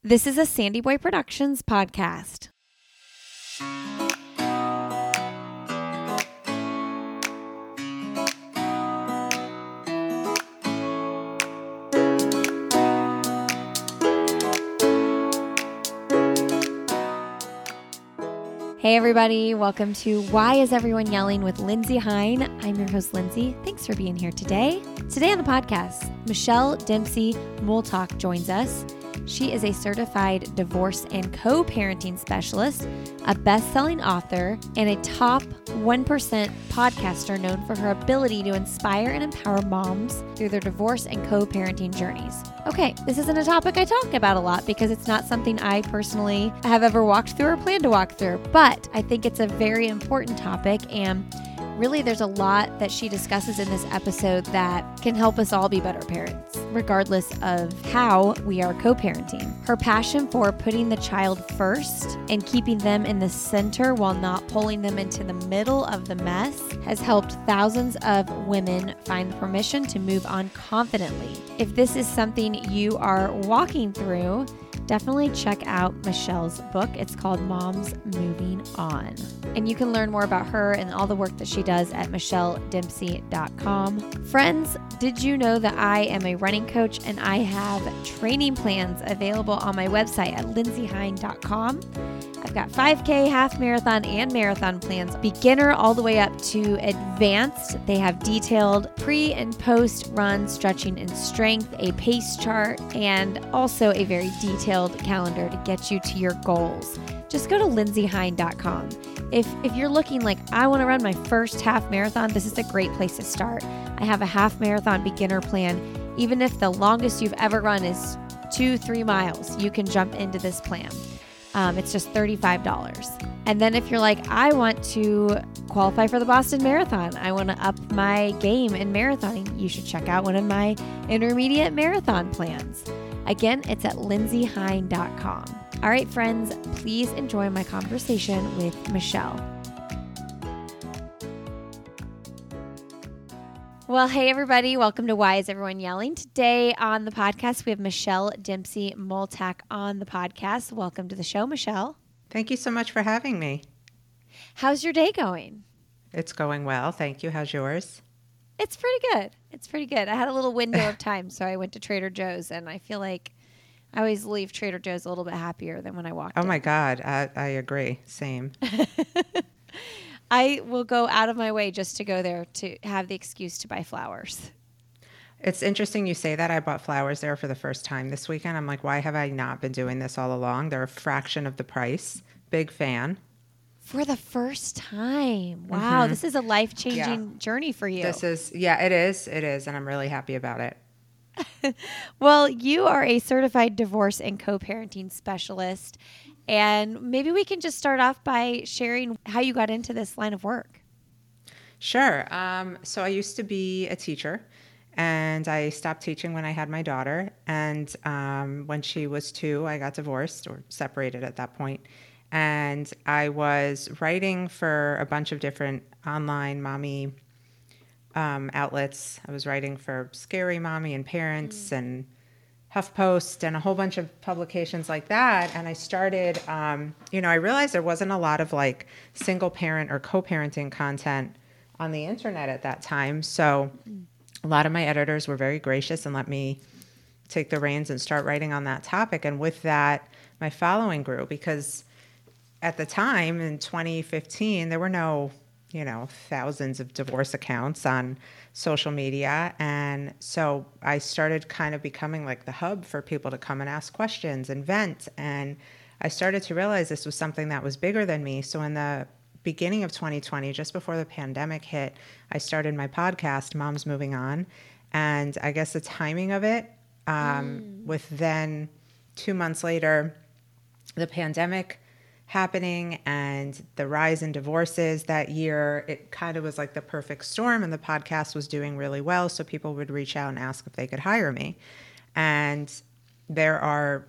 This is a Sandy Boy Productions podcast. Hey everybody, welcome to Why Is Everyone Yelling with Lindsay Hein. I'm your host, Lindsay. Thanks for being here today. Today on the podcast, Michelle Dempsey Multack joins us. She is a certified divorce and co-parenting specialist, a best-selling author, and a top 1% podcaster known for her ability to inspire and empower moms through their divorce and co-parenting journeys. Okay, this isn't a topic I talk about a lot because it's not something I personally have ever walked through or plan to walk through, but I think it's a very important topic, and really there's a lot that she discusses in this episode that can help us all be better parents, regardless of how we are co-parenting. Her passion for putting the child first and keeping them in the center while not pulling them into the middle of the mess has helped thousands of women find the permission to move on confidently. If this is something you are walking through, definitely check out Michelle's book. It's called Moms Moving On. And you can learn more about her and all the work that she does at michelledempsey.com. Friends, did you know that I am a running coach and I have training plans available on my website at lindsayhein.com? I've got 5K, half marathon, and marathon plans, beginner all the way up to advanced. They have detailed pre and post run stretching and strength, a pace chart, and also a very detailed calendar to get you to your goals. Just go to lindsayhein.com. If you're looking like, I want to run my first half marathon, this is a great place to start. I have a half marathon beginner plan. Even if the longest you've ever run is 2-3 miles, you can jump into this plan. It's just $35. And then if you're like, I want to qualify for the Boston Marathon, I want to up my game in marathoning, you should check out one of my intermediate marathon plans. Again, it's at lindsayhein.com. All right, friends, please enjoy my conversation with Michelle. Well, hey, everybody. Welcome to Why Is Everyone Yelling? Today on the podcast, we have Michelle Dempsey Multack on the podcast. Welcome to the show, Michelle. Thank you so much for having me. How's your day going? It's going well. Thank you. How's yours? It's pretty good. It's pretty good. I had a little window of time, so I went to Trader Joe's, and I feel like I always leave Trader Joe's a little bit happier than when I walked in. Oh, my God. I agree. Same. I will go out of my way just to go there to have the excuse to buy flowers. It's interesting you say that. I bought flowers there for the first time this weekend. I'm like, why have I not been doing this all along? They're a fraction of the price. Big fan. For the first time. Wow. Mm-hmm. This is a life-changing journey for you. It is. It is. And I'm really happy about it. Well, you are a certified divorce and co-parenting specialist. And maybe we can just start off by sharing how you got into this line of work. Sure. So I used to be a teacher, and I stopped teaching when I had my daughter. And when she was 2, I got divorced or separated at that point. And I was writing for a bunch of different online mommy outlets. I was writing for Scary Mommy and Parents and HuffPost and a whole bunch of publications like that. And I started, I realized there wasn't a lot of like single parent or co-parenting content on the internet at that time. So a lot of my editors were very gracious and let me take the reins and start writing on that topic. And with that, my following grew because at the time in 2015, there were no, thousands of divorce accounts on social media. And so I started kind of becoming like the hub for people to come and ask questions and vent. And I started to realize this was something that was bigger than me. So in the beginning of 2020, just before the pandemic hit, I started my podcast, Moms Moving On. And I guess the timing of it, with then 2 months later, the pandemic happening and the rise in divorces that year, it kind of was like the perfect storm, and the podcast was doing really well. So people would reach out and ask if they could hire me. And there are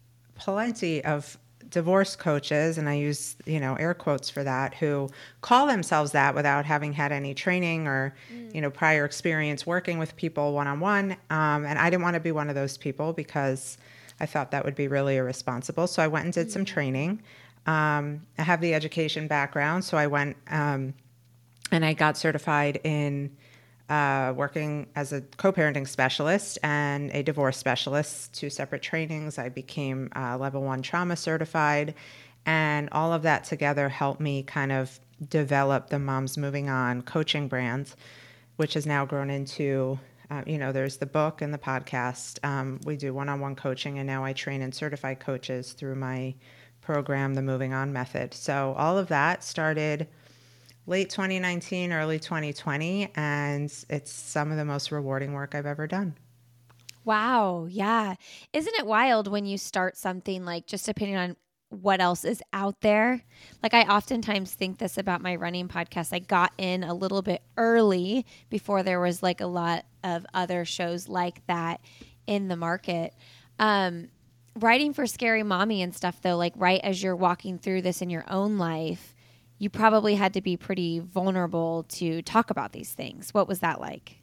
plenty of divorce coaches, and I use, air quotes for that, who call themselves that without having had any training or, prior experience working with people one-on-one. And I didn't want to be one of those people because I thought that would be really irresponsible. So I went and did some training. I have the education background, so I went and I got certified in working as a co-parenting specialist and a divorce specialist, 2 separate trainings. I became level 1 trauma certified, and all of that together helped me kind of develop the Moms Moving On coaching brand, which has now grown into, there's the book and the podcast. We do one-on-one coaching, and now I train and certify coaches through my program, the Moving On Method. So all of that started late 2019, early 2020, and it's some of the most rewarding work I've ever done. Wow. Yeah. Isn't it wild when you start something, like, just depending on what else is out there? Like, I oftentimes think this about my running podcast. I got in a little bit early before there was like a lot of other shows like that in the market. Writing for Scary Mommy and stuff, though, like right as you're walking through this in your own life, you probably had to be pretty vulnerable to talk about these things. What was that like?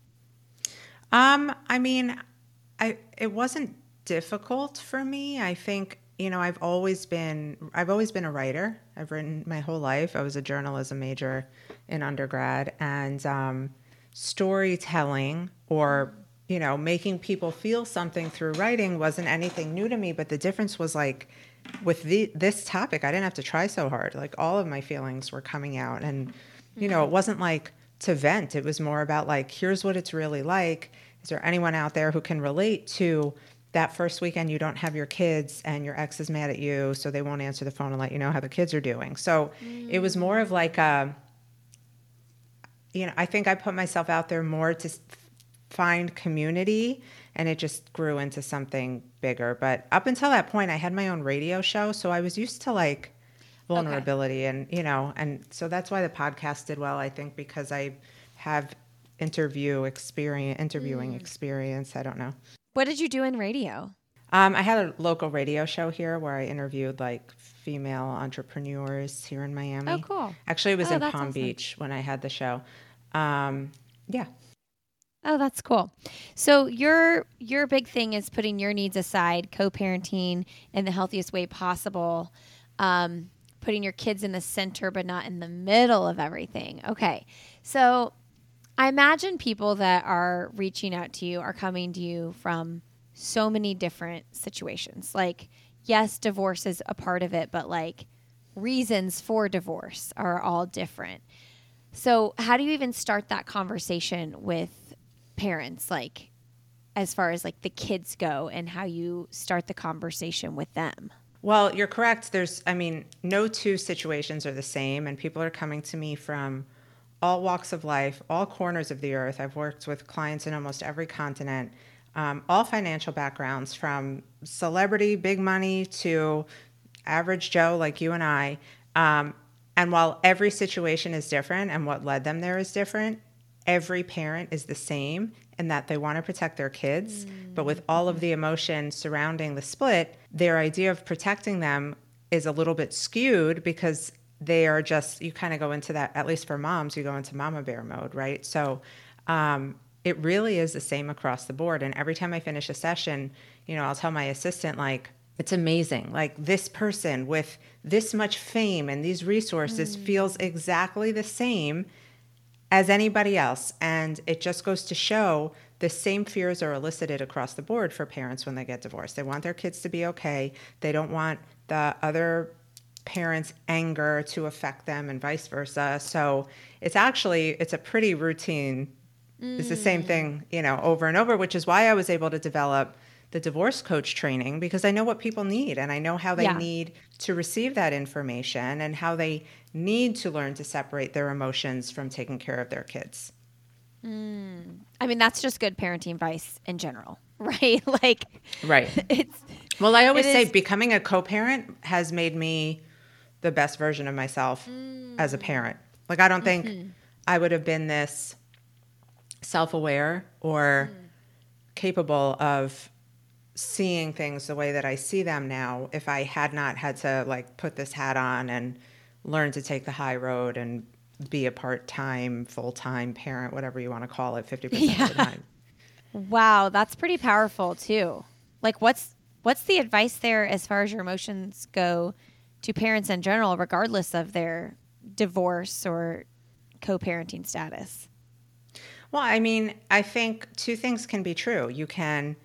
It wasn't difficult for me. I think, I've always been a writer. I've written my whole life. I was a journalism major in undergrad, and storytelling or, making people feel something through writing wasn't anything new to me. But the difference was, like, with this topic, I didn't have to try so hard. Like, all of my feelings were coming out, and, it wasn't like to vent. It was more about, like, here's what it's really like. Is there anyone out there who can relate to that first weekend you don't have your kids and your ex is mad at you, so they won't answer the phone and let you know how the kids are doing? So it was more of like I think I put myself out there more to find community, and it just grew into something bigger. But up until that point, I had my own radio show, so I was used to, like, vulnerability. Okay. And so that's why the podcast did well, I think, because I have interviewing experience. I don't know. What did you do in radio? I had a local radio show here where I interviewed, like, female entrepreneurs here in Miami. Oh, cool. Actually, it was in Palm Beach when I had the show. Yeah. Oh, that's cool. So your big thing is putting your needs aside, co-parenting in the healthiest way possible, putting your kids in the center but not in the middle of everything. Okay. So I imagine people that are reaching out to you are coming to you from so many different situations. Like, yes, divorce is a part of it, but, like, reasons for divorce are all different. So how do you even start that conversation with parents, like, as far as, like, the kids go, and how you start the conversation with them? Well, you're correct. No 2 situations are the same, and people are coming to me from all walks of life, all corners of the earth. I've worked with clients in almost every continent, all financial backgrounds, from celebrity, big money, to average Joe like you and I. And while every situation is different and what led them there is different, every parent is the same in that they want to protect their kids. But with all of the emotion surrounding the split, their idea of protecting them is a little bit skewed, because they are just, you kind of go into that, at least for moms, you go into mama bear mode, right? So it really is the same across the board. And every time I finish a session, I'll tell my assistant, like, it's amazing. Like, this person with this much fame and these resources feels exactly the same as anybody else. And it just goes to show the same fears are elicited across the board for parents when they get divorced. They want their kids to be okay. They don't want the other parents' anger to affect them, and vice versa. So it's a pretty routine. It's the same thing, over and over, which is why I was able to develop the divorce coach training, because I know what people need, and I know how they need to receive that information, and how they need to learn to separate their emotions from taking care of their kids. I mean, that's just good parenting advice in general, right? Like, right. I always say becoming a co-parent has made me the best version of myself as a parent. Like, I don't think I would have been this self-aware or capable of seeing things the way that I see them now if I had not had to, like, put this hat on and learn to take the high road and be a part-time, full-time parent, whatever you want to call it, 50% of the time. Wow, that's pretty powerful too. Like, what's What's the advice there as far as your emotions go to parents in general, regardless of their divorce or co-parenting status? Well, I mean, I think two things can be true. You can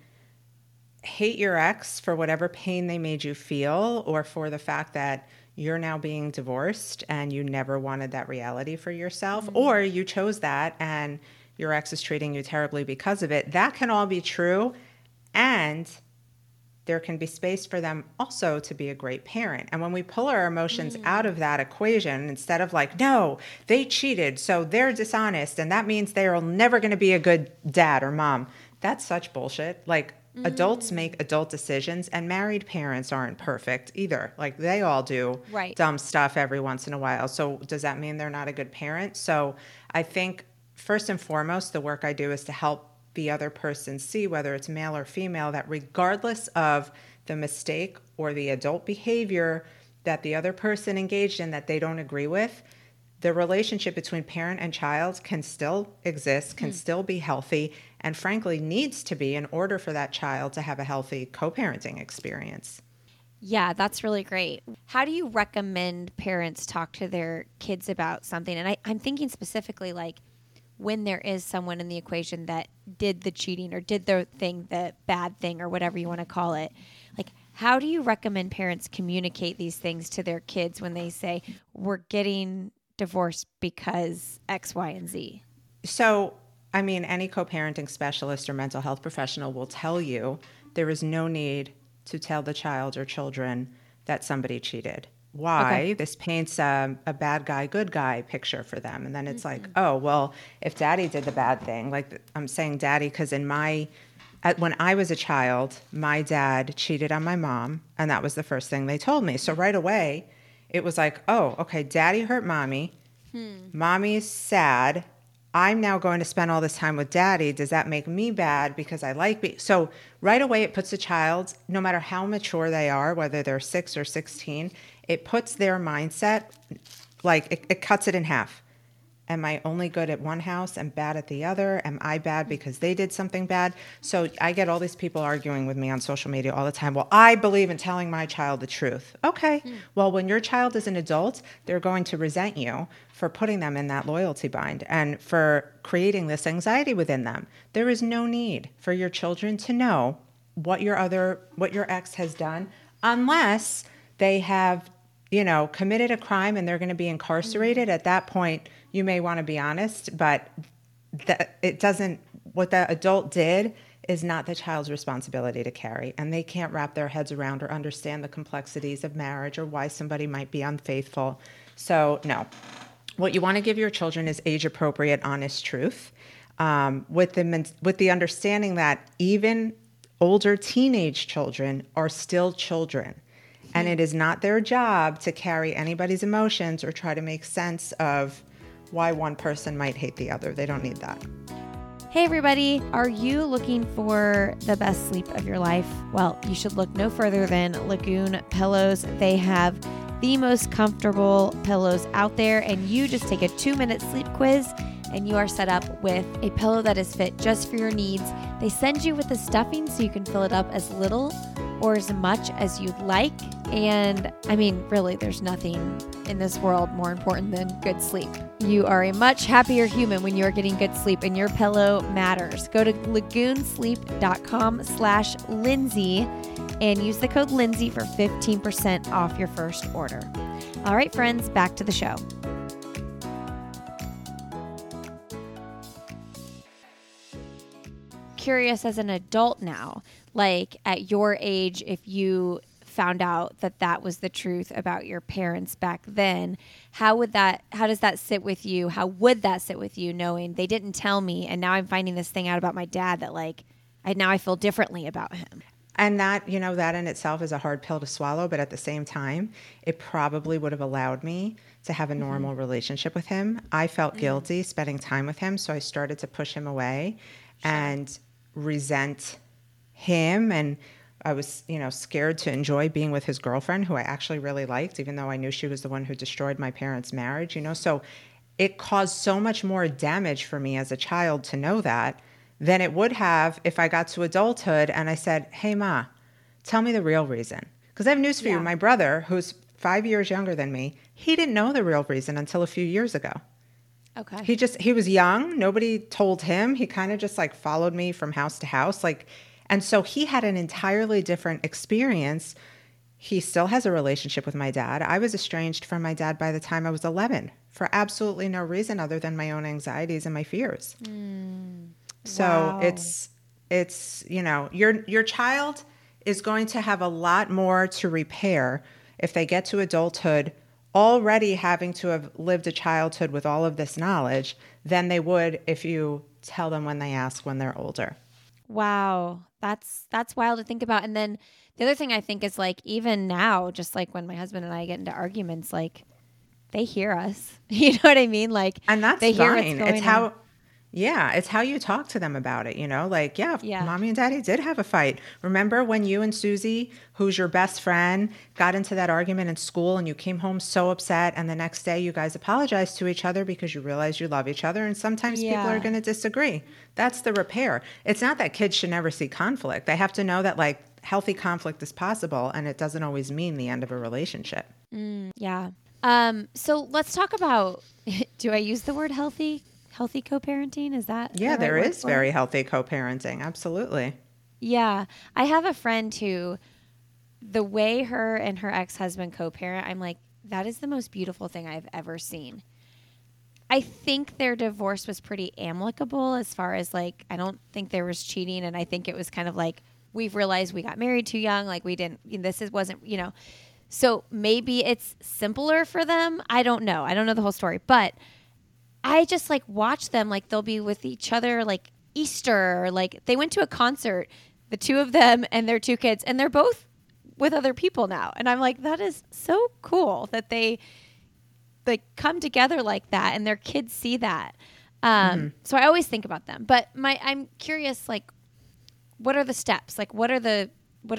hate your ex for whatever pain they made you feel, or for the fact that you're now being divorced and you never wanted that reality for yourself, or you chose that and your ex is treating you terribly because of it. That can all be true. And there can be space for them also to be a great parent. And when we pull our emotions out of that equation, instead of like, no, they cheated, so they're dishonest, and that means they are never going to be a good dad or mom, that's such bullshit. Like, adults make adult decisions, and married parents aren't perfect either. Like, they all do dumb stuff every once in a while. So does that mean they're not a good parent? So I think first and foremost, the work I do is to help the other person see, whether it's male or female, that regardless of the mistake or the adult behavior that the other person engaged in that they don't agree with, the relationship between parent and child can still exist, can still be healthy, and frankly needs to be in order for that child to have a healthy co-parenting experience. Yeah, that's really great. How do you recommend parents talk to their kids about something? And I'm thinking specifically like when there is someone in the equation that did the cheating or did the thing, the bad thing or whatever you want to call it. Like, how do you recommend parents communicate these things to their kids when they say, we're getting divorced because X, Y, and Z? So, I mean, any co-parenting specialist or mental health professional will tell you there is no need to tell the child or children that somebody cheated. Why? Okay. This paints a bad guy, good guy picture for them. And then it's like, oh, well, if daddy did the bad thing, like I'm saying daddy because when I was a child, my dad cheated on my mom, and that was the first thing they told me. So right away, it was like, oh, okay, daddy hurt mommy. Mommy's sad. I'm now going to spend all this time with daddy. Does that make me bad because I like So right away, it puts a child, no matter how mature they are, whether they're 6 or 16, it puts their mindset, like it cuts it in half. Am I only good at one house and bad at the other? Am I bad because they did something bad? So I get all these people arguing with me on social media all the time. Well, I believe in telling my child the truth. Okay. Well, when your child is an adult, they're going to resent you for putting them in that loyalty bind and for creating this anxiety within them. There is no need for your children to know what your ex has done unless they have committed a crime and they're going to be incarcerated. At that point, you may want to be honest, but what the adult did is not the child's responsibility to carry. And they can't wrap their heads around or understand the complexities of marriage or why somebody might be unfaithful. So no, what you want to give your children is age-appropriate, honest truth, with the understanding that even older teenage children are still children. And it is not their job to carry anybody's emotions or try to make sense of why one person might hate the other. They don't need that. Hey everybody, are you looking for the best sleep of your life? Well, you should look no further than Lagoon Pillows. They have the most comfortable pillows out there, and you just take a 2-minute sleep quiz and you are set up with a pillow that is fit just for your needs. They send you with the stuffing so you can fill it up as little or as much as you'd like. And I mean, really, there's nothing in this world more important than good sleep. You are a much happier human when you're getting good sleep, and your pillow matters. Go to lagoonsleep.com/Lindsay and use the code Lindsay for 15% off your first order. All right, friends, back to the show. Curious as an adult now, like at your age, if you found out that was the truth about your parents back then, how does that sit with you? How would that sit with you knowing they didn't tell me and now I'm finding this thing out about my dad that I feel differently about him? And that in itself is a hard pill to swallow, but at the same time, it probably would have allowed me to have a normal relationship with him. I felt guilty spending time with him, so I started to push him away and resent him, and I was, scared to enjoy being with his girlfriend, who I actually really liked, even though I knew she was the one who destroyed my parents' marriage, So it caused so much more damage for me as a child to know that than it would have if I got to adulthood and I said, hey, Ma, Tell me the real reason. Because I have news for you. My brother, who's 5 years younger than me, he didn't know the real reason until a few years ago. Okay. He was young. Nobody told him. He kind of just like followed me from house to house. And so he had an entirely different experience. He still has a relationship with my dad. I was estranged from my dad by the time I was 11 for absolutely no reason other than my own anxieties and my fears. So Wow. it's, your child is going to have a lot more to repair if they get to adulthood already having to have lived a childhood with all of this knowledge than they would if you tell them when they ask when they're older. Wow. That's wild to think about. And then the other thing I think is like, even now, just like when my husband and I get into arguments, like they hear us, you know what I mean? Like, And that's they hear what's fine. going It's on. it's how you talk to them about it, Like, Yeah. mommy and daddy did have a fight. Remember when you and Susie, who's your best friend, got into that argument in school and you came home so upset and the next day you guys apologized to each other because you realized you love each other, and sometimes people are Yeah. going to disagree. That's the repair. It's not that kids should never see conflict. They have to know that like healthy conflict is possible and it doesn't always mean the end of a relationship. Yeah. So let's talk about, do I use the word healthy co-parenting? Is that the Yeah, right there word is for it? very healthy co-parenting. Absolutely. Yeah. I have a friend who, the way her and her ex-husband co-parent, I'm like, that is the most beautiful thing I've ever seen. I think their divorce was pretty amicable as far as like, I don't think there was cheating. And I think it was kind of like, we've realized we got married too young. Like wasn't, so maybe it's simpler for them. I don't know. I don't know the whole story, but I just like watch them, like they'll be with each other, like Easter, or like they went to a concert, the two of them and their two kids, and they're both with other people now. And I'm like, that is so cool that they like come together like that and their kids see that. So I always think about them, but I'm curious, like, what are the steps? Like, what are the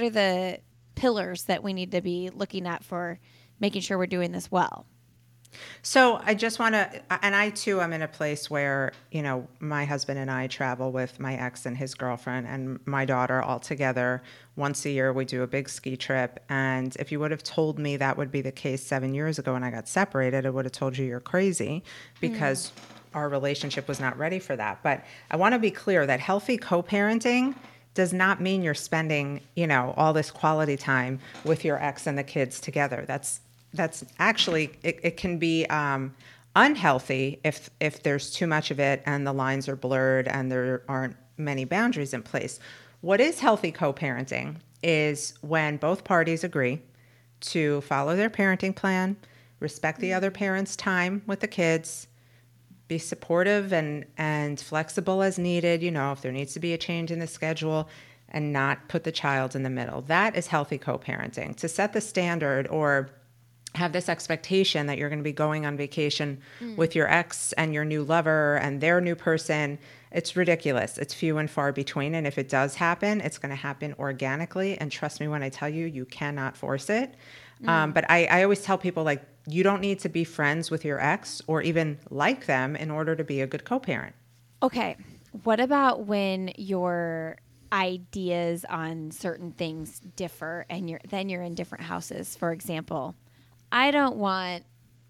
pillars that we need to be looking at for making sure we're doing this well? So I just want to, and I too am in a place where, my husband and I travel with my ex and his girlfriend and my daughter all together. Once a year, we do a big ski trip. And if you would have told me that would be the case 7 years ago when I got separated, I would have told you you're crazy because our relationship was not ready for that. But I want to be clear that healthy co-parenting does not mean you're spending, all this quality time with your ex and the kids together. That's actually, it can be unhealthy if there's too much of it and the lines are blurred and there aren't many boundaries in place. What is healthy co-parenting is when both parties agree to follow their parenting plan, respect the other parent's time with the kids, be supportive and flexible as needed, if there needs to be a change in the schedule, and not put the child in the middle. That is healthy co-parenting. To set the standard or have this expectation that you're going to be going on vacation with your ex and your new lover and their new person, it's ridiculous. It's few and far between. And if it does happen, it's going to happen organically. And trust me when I tell you, you cannot force it. But I always tell people, like, you don't need to be friends with your ex or even like them in order to be a good co-parent. Okay. What about when your ideas on certain things differ and you're in different houses? For example, I don't want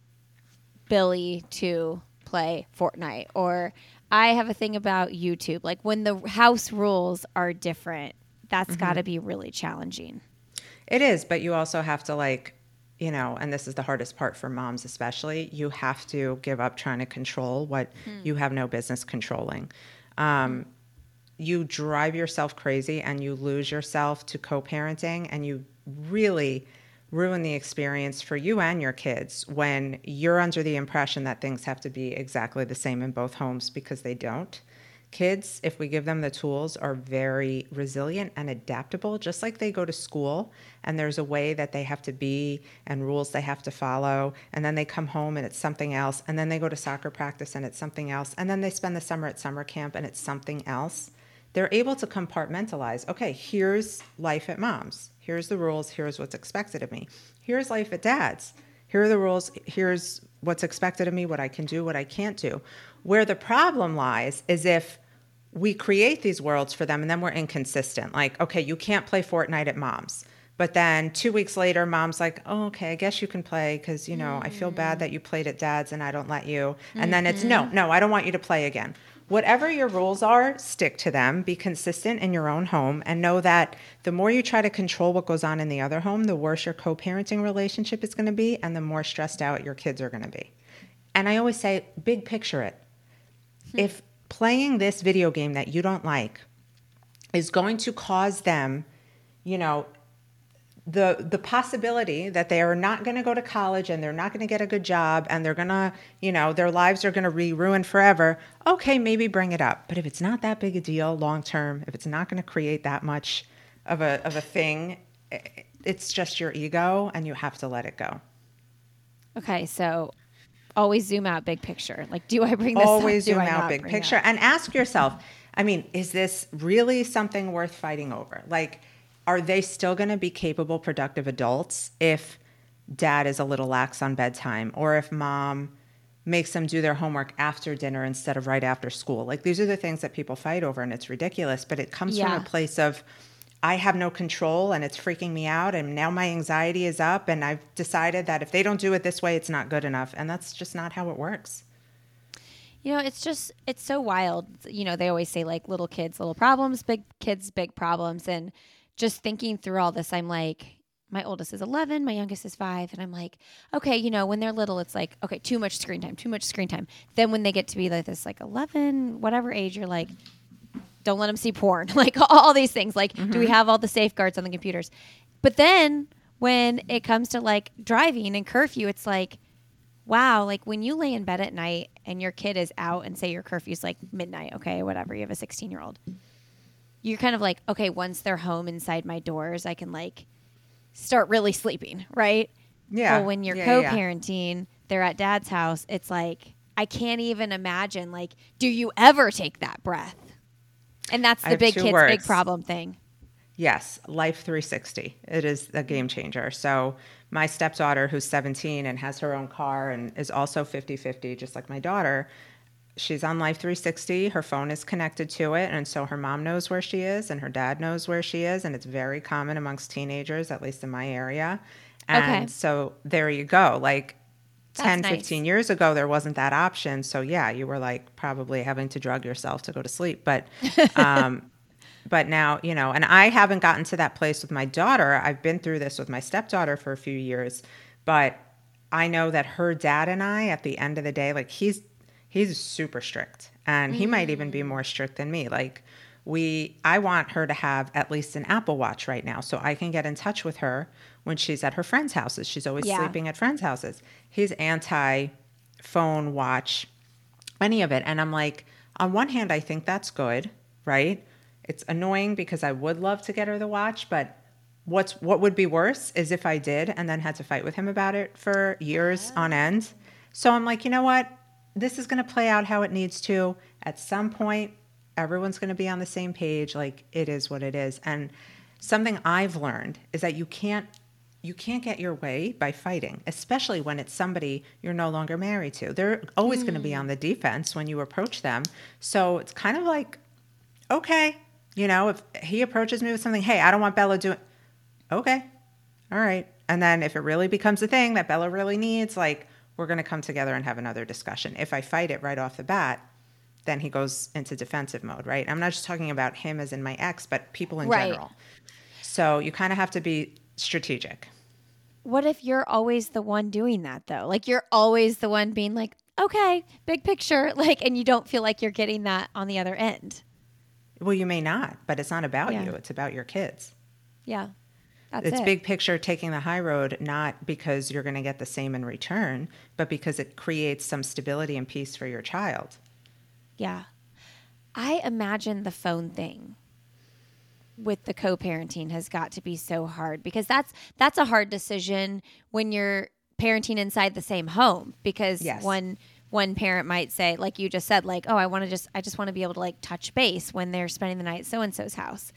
Billy to play Fortnite, or I have a thing about YouTube. Like when the house rules are different, that's got to be really challenging. It is, but you also have to and this is the hardest part for moms especially, you have to give up trying to control what you have no business controlling. You drive yourself crazy and you lose yourself to co-parenting, and you really ruin the experience for you and your kids when you're under the impression that things have to be exactly the same in both homes, because they don't. Kids, if we give them the tools, are very resilient and adaptable, just like they go to school and there's a way that they have to be and rules they have to follow. And then they come home and it's something else. And then they go to soccer practice and it's something else. And then they spend the summer at summer camp and it's something else. They're able to compartmentalize. Okay, here's life at mom's. Here's the rules. Here's what's expected of me. Here's life at dad's. Here are the rules. Here's what's expected of me, what I can do, what I can't do. Where the problem lies is if we create these worlds for them and then we're inconsistent. Like, okay, you can't play Fortnite at mom's. But then 2 weeks later, mom's like, oh, okay, I guess you can play because, you know, I feel bad that you played at dad's and I don't let you. And then it's, no, I don't want you to play again. Whatever your rules are, stick to them. Be consistent in your own home and know that the more you try to control what goes on in the other home, the worse your co-parenting relationship is going to be and the more stressed out your kids are going to be. And I always say, big picture it. If playing this video game that you don't like is going to cause them, you know, the possibility that they are not going to go to college and they're not going to get a good job and they're going to, you know, their lives are going to be ruined forever, okay, maybe bring it up. But if it's not that big a deal long term, if it's not going to create that much of a thing, it's just your ego and you have to let it go. Okay, so always zoom out big picture. Like, do I bring this always up? Zoom out big picture and ask yourself, I mean, is this really something worth fighting over? Like, are they still going to be capable, productive adults if dad is a little lax on bedtime or if mom makes them do their homework after dinner instead of right after school? Like, these are the things that people fight over and it's ridiculous, but it comes from a place of, I have no control and it's freaking me out and now my anxiety is up and I've decided that if they don't do it this way, it's not good enough. And that's just not how it works. You know, it's so wild. You know, they always say like little kids, little problems, big kids, big problems. And just thinking through all this, I'm like, my oldest is 11, my youngest is 5. And I'm like, okay, you know, when they're little, it's like, okay, too much screen time. Then when they get to be like this, like 11, whatever age, you're like, don't let them see porn. Like all these things. Like, do we have all the safeguards on the computers? But then when it comes to like driving and curfew, it's like, wow, like when you lay in bed at night and your kid is out and say your curfew's like midnight, okay, whatever, you have a 16-year-old. You're kind of like, okay, once they're home inside my doors, I can like start really sleeping, right? Yeah. But when you're co-parenting, they're at dad's house, it's like, I can't even imagine, like, do you ever take that breath? And that's the big kids, big problem thing. Yes, Life 360. It is a game changer. So my stepdaughter, who's 17 and has her own car and is also 50-50, just like my daughter, she's on Life 360. Her phone is connected to it. And so her mom knows where she is and her dad knows where she is. And it's very common amongst teenagers, at least in my area. And so there you go. Like 10, 15 years ago, there wasn't that option. So yeah, you were like probably having to drug yourself to go to sleep. But, but now, you know, and I haven't gotten to that place with my daughter. I've been through this with my stepdaughter for a few years, but I know that her dad and I, at the end of the day, like he's super strict and he might even be more strict than me. Like I want her to have at least an Apple Watch right now so I can get in touch with her when she's at her friends' houses. She's always sleeping at friends' houses. He's anti-phone, watch, any of it. And I'm like, on one hand, I think that's good, right? It's annoying because I would love to get her the watch, but what would be worse is if I did and then had to fight with him about it for years on end. So I'm like, you know what? This is going to play out how it needs to. At some point, everyone's going to be on the same page. Like, it is what it is. And something I've learned is that you can't get your way by fighting, especially when it's somebody you're no longer married to. They're always going to be on the defense when you approach them. So it's kind of like, okay, you know, if he approaches me with something, hey, I don't want Bella doing, okay, all right. And then if it really becomes a thing that Bella really needs, like, we're going to come together and have another discussion. If I fight it right off the bat, then he goes into defensive mode, right? I'm not just talking about him as in my ex, but people in general. So you kind of have to be strategic. What if you're always the one doing that, though? Like, you're always the one being like, okay, big picture, like, and you don't feel like you're getting that on the other end. Well, you may not, but it's not about you. It's about your kids. Yeah. It's big picture, taking the high road, not because you're going to get the same in return, but because it creates some stability and peace for your child. Yeah. I imagine the phone thing with the co-parenting has got to be so hard because that's a hard decision when you're parenting inside the same home because one parent might say, like you just said, like, oh, I just want to be able to like touch base when they're spending the night at so-and-so's house.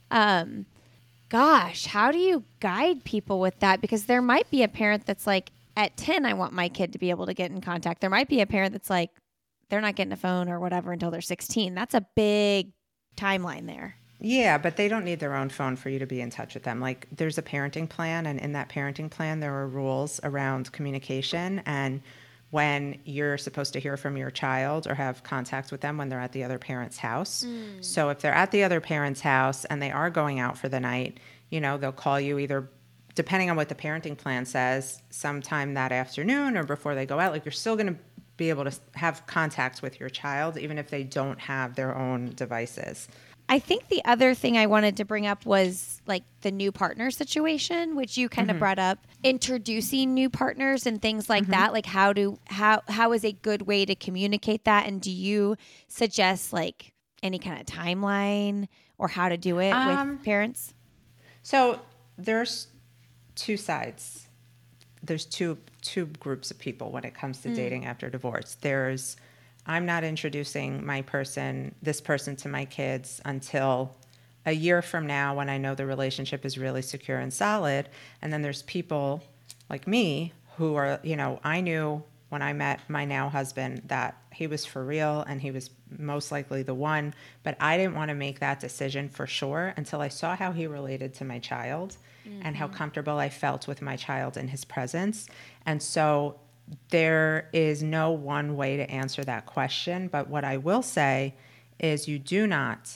Gosh, how do you guide people with that? Because there might be a parent that's like, at 10, I want my kid to be able to get in contact. There might be a parent that's like, they're not getting a phone or whatever until they're 16. That's a big timeline there. Yeah, but they don't need their own phone for you to be in touch with them. Like, there's a parenting plan, and in that parenting plan, there are rules around communication and when you're supposed to hear from your child or have contact with them when they're at the other parent's house. So if they're at the other parent's house and they are going out for the night, you know, they'll call you either, depending on what the parenting plan says, sometime that afternoon or before they go out. Like, you're still going to be able to have contact with your child even if they don't have their own devices. I think the other thing I wanted to bring up was like the new partner situation, which you kind of brought up, introducing new partners and things like that. Like how is a good way to communicate that? And do you suggest like any kind of timeline or how to do it with parents? So there's two sides. There's two groups of people when it comes to dating after divorce. There's, I'm not introducing this person to my kids until a year from now when I know the relationship is really secure and solid. And then there's people like me who are, you know, I knew when I met my now husband that he was for real and he was most likely the one, but I didn't want to make that decision for sure until I saw how he related to my child and how comfortable I felt with my child in his presence. And so there is no one way to answer that question, but what I will say is you do not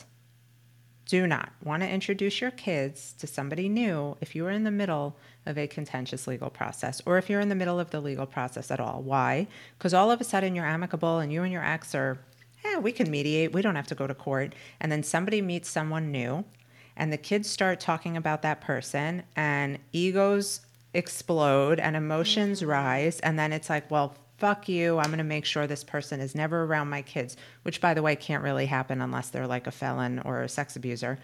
want to introduce your kids to somebody new if you are in the middle of a contentious legal process or if you're in the middle of the legal process at all. Why? Because all of a sudden you're amicable and you and your ex are, we can mediate, we don't have to go to court, and then somebody meets someone new and the kids start talking about that person and egos explode and emotions rise, and then it's like, well, fuck you, I'm going to make sure this person is never around my kids, which by the way can't really happen unless they're like a felon or a sex abuser.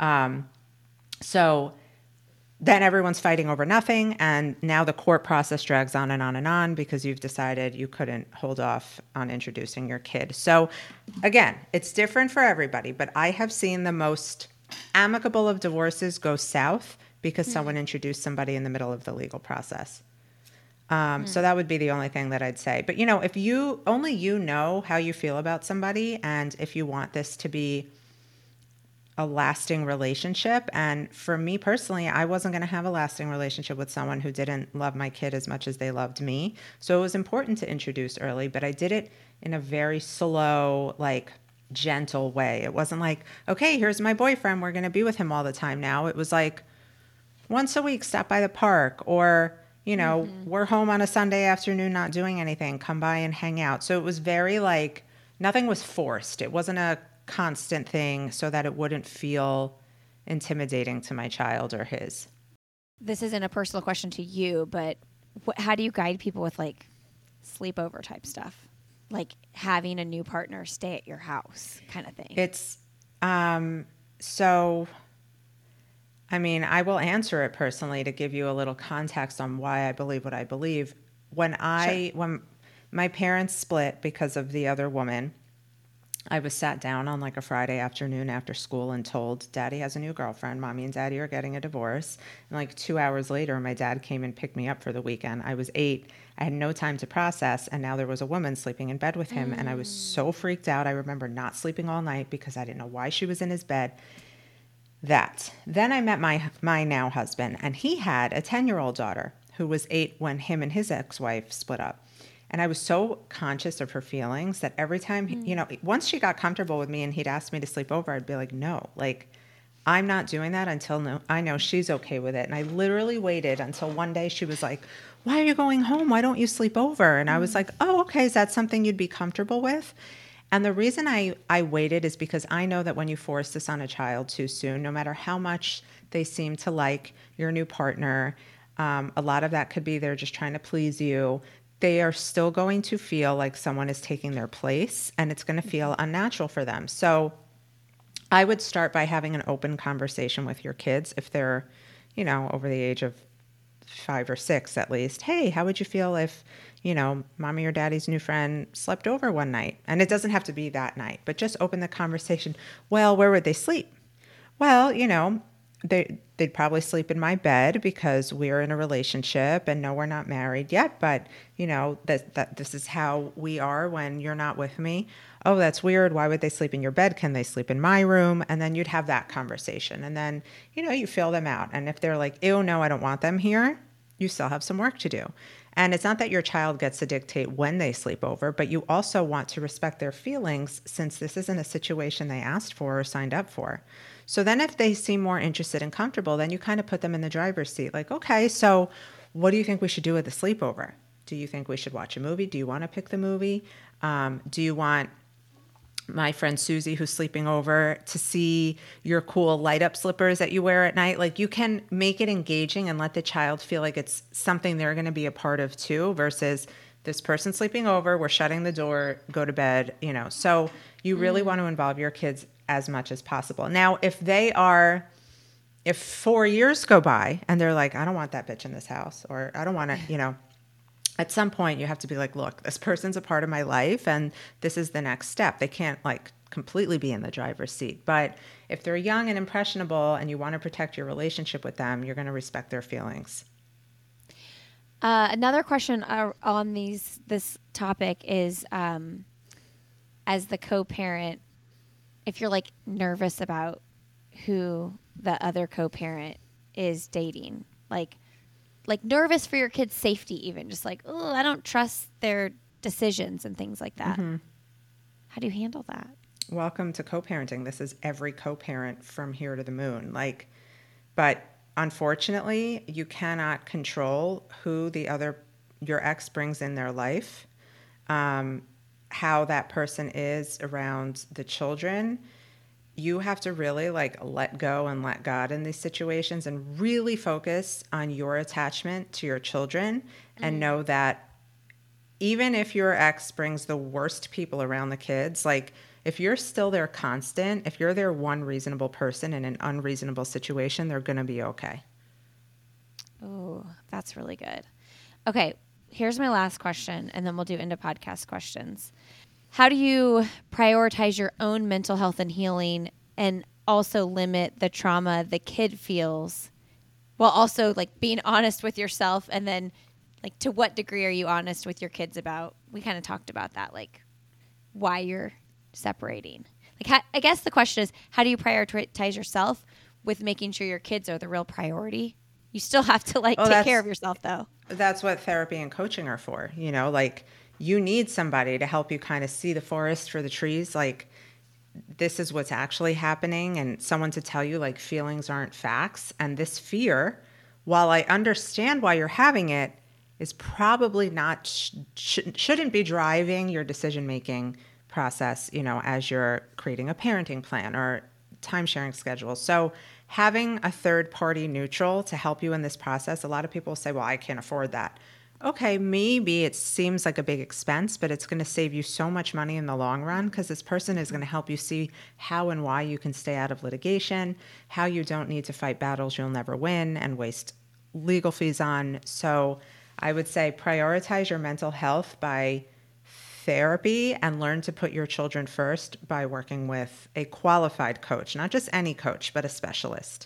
So then everyone's fighting over nothing, and now the court process drags on and on and on because you've decided you couldn't hold off on introducing your kid. So again, it's different for everybody, but I have seen the most amicable of divorces go south because someone introduced somebody in the middle of the legal process. So that would be the only thing that I'd say. But, you know, if you know how you feel about somebody and if you want this to be a lasting relationship, and for me personally, I wasn't going to have a lasting relationship with someone who didn't love my kid as much as they loved me. So it was important to introduce early, but I did it in a very slow, like, gentle way. It wasn't like, okay, here's my boyfriend, we're going to be with him all the time now. It was like, once a week, stop by the park, or, you know, we're home on a Sunday afternoon not doing anything, come by and hang out. So it was very like, nothing was forced. It wasn't a constant thing so that it wouldn't feel intimidating to my child or his. This isn't a personal question to you, but how do you guide people with like sleepover type stuff? Like having a new partner stay at your house kind of thing. It's, so... I mean, I will answer it personally to give you a little context on why I believe what I believe. When my parents split because of the other woman, I was sat down on like a Friday afternoon after school and told, Daddy has a new girlfriend, Mommy and Daddy are getting a divorce. And like 2 hours later, my dad came and picked me up for the weekend. I was 8. I had no time to process. And now there was a woman sleeping in bed with him. And I was so freaked out. I remember not sleeping all night because I didn't know why she was in his bed. Then I met my now husband, and he had a 10-year-old daughter who was 8 when him and his ex-wife split up. And I was so conscious of her feelings that every time, you know, once she got comfortable with me and he'd ask me to sleep over, I'd be like, no, like, I'm not doing that until I know she's okay with it. And I literally waited until one day she was like, why are you going home? Why don't you sleep over? And I was like, oh, okay, is that something you'd be comfortable with? And the reason I waited is because I know that when you force this on a child too soon, no matter how much they seem to like your new partner, a lot of that could be they're just trying to please you. They are still going to feel like someone is taking their place, and it's going to feel unnatural for them. So I would start by having an open conversation with your kids if they're, you know, over the age of 5 or 6 at least. Hey, how would you feel if, you know, Mommy or Daddy's new friend slept over one night? And it doesn't have to be that night, but just open the conversation. Well, where would they sleep? Well, you know, they'd probably sleep in my bed because we're in a relationship, and no, we're not married yet, but that this is how we are when you're not with me. Oh, that's weird. Why would they sleep in your bed? Can they sleep in my room? And then you'd have that conversation, and then you feel them out. And if they're like, ew, no, I don't want them here, you still have some work to do. And it's not that your child gets to dictate when they sleep over, but you also want to respect their feelings, since this isn't a situation they asked for or signed up for. So then if they seem more interested and comfortable, then you kind of put them in the driver's seat. Like, okay, so what do you think we should do with the sleepover? Do you think we should watch a movie? Do you want to pick the movie? Do you want my friend Susie, who's sleeping over, to see your cool light up slippers that you wear at night? Like, you can make it engaging and let the child feel like it's something they're going to be a part of too, versus this person sleeping over, we're shutting the door, go to bed, So you really want to involve your kids as much as possible. Now, if 4 years go by and they're like, I don't want that bitch in this house, or I don't want to, at some point you have to be like, look, this person's a part of my life and this is the next step. They can't completely be in the driver's seat. But if they're young and impressionable and you want to protect your relationship with them, you're going to respect their feelings. Another question on this topic is, as the co-parent, if you're nervous about who the other co-parent is dating, like nervous for your kid's safety, even just oh, I don't trust their decisions and things like that. Mm-hmm. How do you handle that? Welcome to co-parenting. This is every co-parent from here to the moon. But unfortunately, you cannot control who your ex brings in their life, how that person is around the children. You have to really let go and let God in these situations and really focus on your attachment to your children, and know that even if your ex brings the worst people around the kids, if you're still their constant, if you're their one reasonable person in an unreasonable situation, they're going to be okay. Oh, that's really good. Okay, here's my last question, and then we'll do into podcast questions. How do you prioritize your own mental health and healing, and also limit the trauma the kid feels, while also being honest with yourself? And then to what degree are you honest with your kids about, we kind of talked about that, why you're separating. I guess the question is, how do you prioritize yourself with making sure your kids are the real priority? You still have to take care of yourself, though. That's what therapy and coaching are for. You need somebody to help you kind of see the forest for the trees. This is what's actually happening, and someone to tell you feelings aren't facts. And this fear, while I understand why you're having it, is probably not, shouldn't be driving your decision-making process, as you're creating a parenting plan or time-sharing schedule. So having a third-party neutral to help you in this process, a lot of people say, well, I can't afford that. Okay, maybe it seems like a big expense, but it's going to save you so much money in the long run, because this person is going to help you see how and why you can stay out of litigation, how you don't need to fight battles you'll never win and waste legal fees on. So I would say prioritize your mental health by therapy, and learn to put your children first by working with a qualified coach, not just any coach, but a specialist.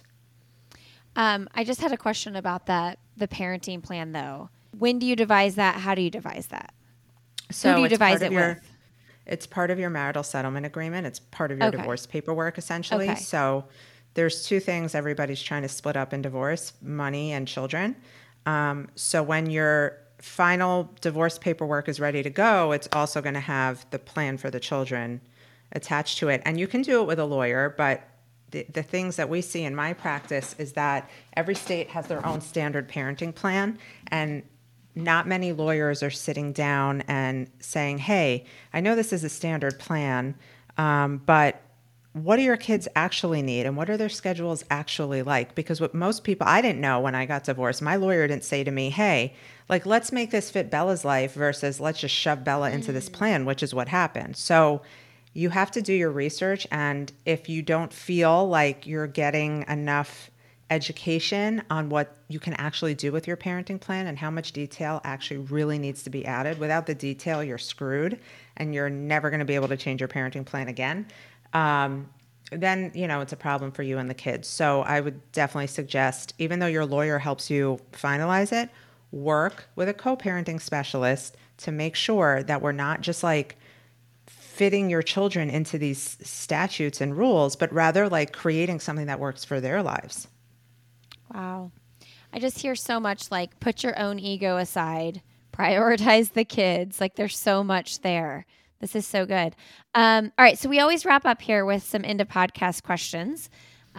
I just had a question about the parenting plan, though. When do you devise that? How do you devise that? So who do you devise it with? It's part of your marital settlement agreement. It's part of your divorce paperwork, essentially. Okay. So there's two things everybody's trying to split up in divorce: money and children. So when your final divorce paperwork is ready to go, it's also going to have the plan for the children attached to it. And you can do it with a lawyer, but the things that we see in my practice is that every state has their own standard parenting plan, and not many lawyers are sitting down and saying, hey, I know this is a standard plan, but what do your kids actually need, and what are their schedules actually like? Because what most people, I didn't know when I got divorced, my lawyer didn't say to me, hey, let's make this fit Bella's life versus let's just shove Bella into this plan, which is what happened. So you have to do your research, and if you don't feel like you're getting enough education on what you can actually do with your parenting plan and how much detail actually really needs to be added, without the detail, you're screwed and you're never going to be able to change your parenting plan again. then, it's a problem for you and the kids. So I would definitely suggest, even though your lawyer helps you finalize it, work with a co-parenting specialist to make sure that we're not just like fitting your children into these statutes and rules, but rather like creating something that works for their lives. Wow. I just hear so much like put your own ego aside, prioritize the kids. Like there's so much there. This is so good. All right. So we always wrap up here with some end of podcast questions.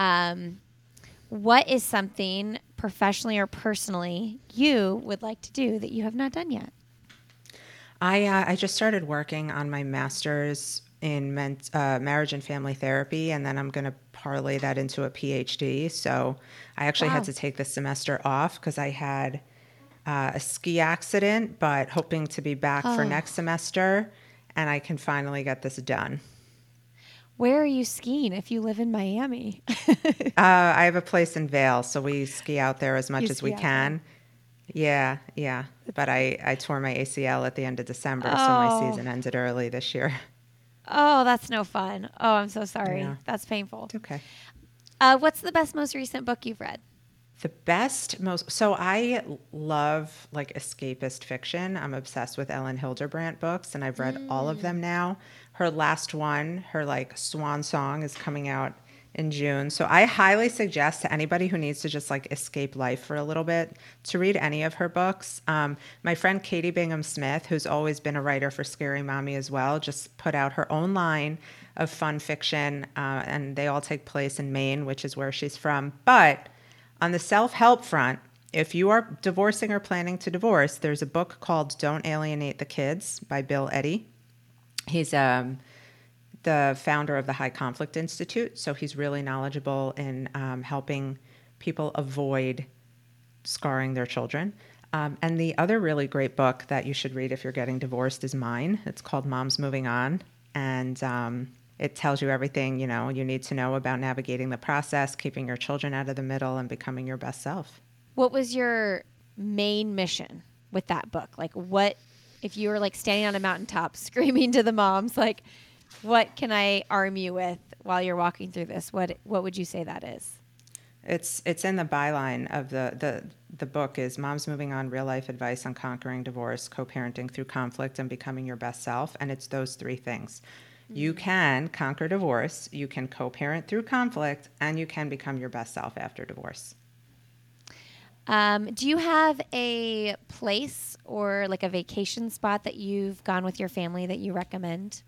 What is something professionally or personally you would like to do that you have not done yet? I just started working on my master's in marriage and family therapy, and then I'm going to parlay that into a PhD. So I actually had to take this semester off because I had a ski accident, but hoping to be back for next semester, and I can finally get this done. Where are you skiing if you live in Miami? I have a place in Vail, so we ski out there as much as we can. Yeah. But I tore my ACL at the end of December, so my season ended early this year. Oh, that's no fun. Oh, I'm so sorry. That's painful. It's okay. What's the best, most recent book you've read? So I love like escapist fiction. I'm obsessed with Ellen Hilderbrand books, and I've read all of them now. Her last one, her like swan song, is coming out in June. So I highly suggest to anybody who needs to just like escape life for a little bit to read any of her books. My friend Katie Bingham Smith, who's always been a writer for Scary Mommy as well, just put out her own line of fun fiction, and they all take place in Maine, which is where she's from. But on the self-help front, if you are divorcing or planning to divorce, there's a book called Don't Alienate the Kids by Bill Eddy. He's the founder of the High Conflict Institute, so he's really knowledgeable in helping people avoid scarring their children. And the other really great book that you should read if you're getting divorced is mine. It's called Mom's Moving On, and it tells you everything you need to know about navigating the process, keeping your children out of the middle, and becoming your best self. What was your main mission with that book? Like, what if you were like standing on a mountaintop screaming to the moms, like, what can I arm you with while you're walking through this? What would you say that is? It's in the byline of the book is Mom's Moving On, Real Life Advice on Conquering Divorce, Co-Parenting Through Conflict, and Becoming Your Best Self. And it's those three things. You can conquer divorce, you can co-parent through conflict, and you can become your best self after divorce. Do you have a place or like a vacation spot that you've gone with your family that you recommend?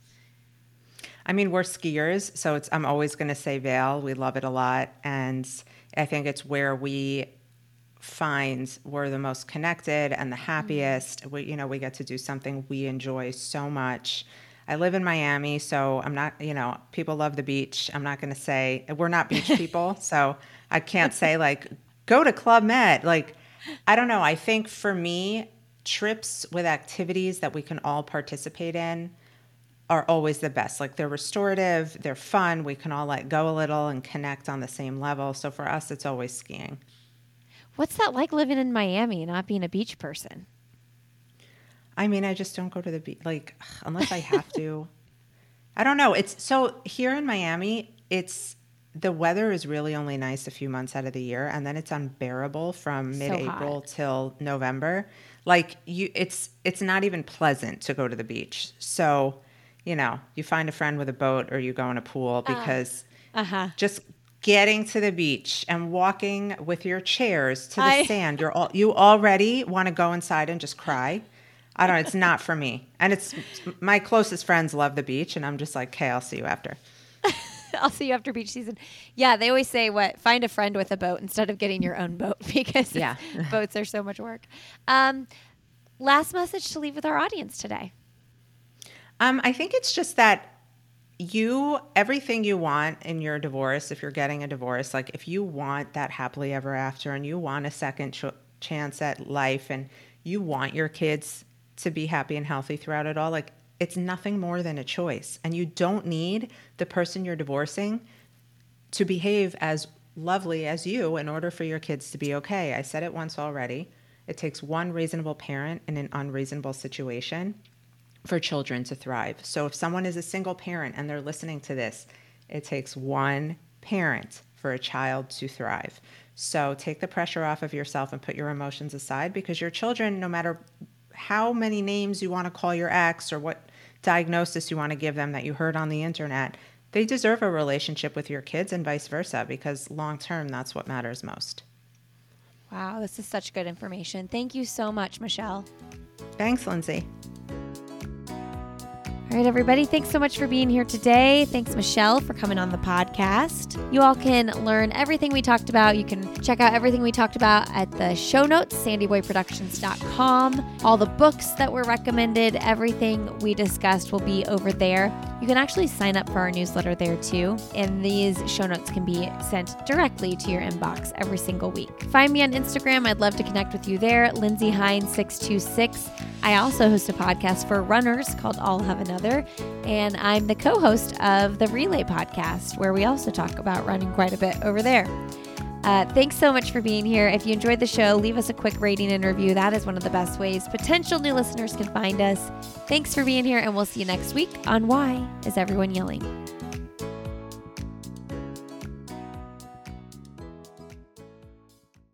I mean, we're skiers, so I'm always going to say Vail. We love it a lot, and I think it's where we find we're the most connected and the happiest. We get to do something we enjoy so much. I live in Miami, so I'm not, people love the beach. I'm not going to say we're not beach people, so I can't say like go to Club Med. Like, I don't know. I think for me, trips with activities that we can all participate in are always the best. Like they're restorative, they're fun. We can all let go a little and connect on the same level. So for us, it's always skiing. What's that like living in Miami and not being a beach person? I mean, I just don't go to the beach, like, unless I have to. I don't know. So here in Miami, the weather is really only nice a few months out of the year, and then it's unbearable from mid-April till November. Like it's not even pleasant to go to the beach. So, you find a friend with a boat or you go in a pool because just getting to the beach and walking with your chairs to the sand, you already want to go inside and just cry. I don't know. It's not for me. And it's my closest friends love the beach, and I'm just like, okay, I'll see you after. I'll see you after beach season. Yeah, they always say find a friend with a boat instead of getting your own boat because boats are so much work. Last message to leave with our audience today. I think it's just that everything you want in your divorce, if you're getting a divorce, like if you want that happily ever after and you want a second chance at life and you want your kids to be happy and healthy throughout it all, like it's nothing more than a choice. And you don't need the person you're divorcing to behave as lovely as you in order for your kids to be okay. I said it once already. It takes one reasonable parent in an unreasonable situation for children to thrive. So if someone is a single parent and they're listening to this, It takes one parent for a child to thrive. So take the pressure off of yourself and put your emotions aside, because your children, no matter how many names you want to call your ex or what diagnosis you want to give them that you heard on the internet, they deserve a relationship with your kids and vice versa, because long term, that's what matters most. Wow, this is such good information. Thank you so much, Michelle. Thanks, Lindsay. All right, everybody. Thanks so much for being here today. Thanks, Michelle, for coming on the podcast. You all can learn everything we talked about. You can check out everything we talked about at the show notes, sandyboyproductions.com. All the books that were recommended, everything we discussed will be over there. You can actually sign up for our newsletter there too. And these show notes can be sent directly to your inbox every single week. Find me on Instagram. I'd love to connect with you there. Lindsay Hein 626. I also host a podcast for runners called All Have Another, and I'm the co-host of the Relay podcast, where we also talk about running quite a bit over there. Thanks so much for being here. If you enjoyed the show, leave us a quick rating and review. That is one of the best ways potential new listeners can find us. Thanks for being here, and we'll see you next week on Why Is Everyone Yelling?